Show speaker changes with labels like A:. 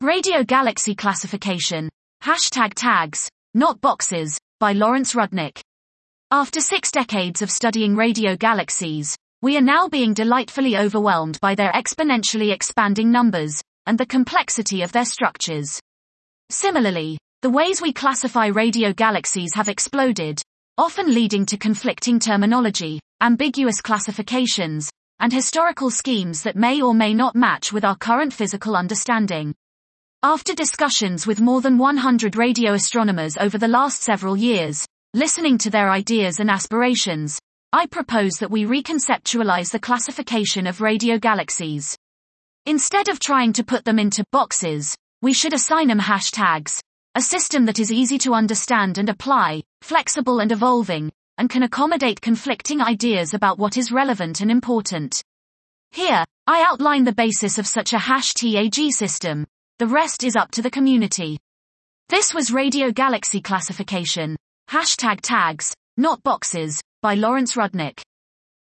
A: Radio Galaxy Classification. #Tags, Not Boxes, by Lawrence Rudnick. After 6 decades of studying radio galaxies, we are now being delightfully overwhelmed by their exponentially expanding numbers, and the complexity of their structures. Similarly, the ways we classify radio galaxies have exploded, often leading to conflicting terminology, ambiguous classifications, and historical schemes that may or may not match with our current physical understanding. After discussions with more than 100 radio astronomers over the last several years, listening to their ideas and aspirations, I propose that we reconceptualize the classification of radio galaxies. Instead of trying to put them into boxes, we should assign them hashtags, a system that is easy to understand and apply, flexible and evolving, and can accommodate conflicting ideas about what is relevant and important. Here, I outline the basis of such a #TAG system. The rest is up to the community. This was Radio Galaxy Classification. #Tags, Not Boxes, by Lawrence Rudnick.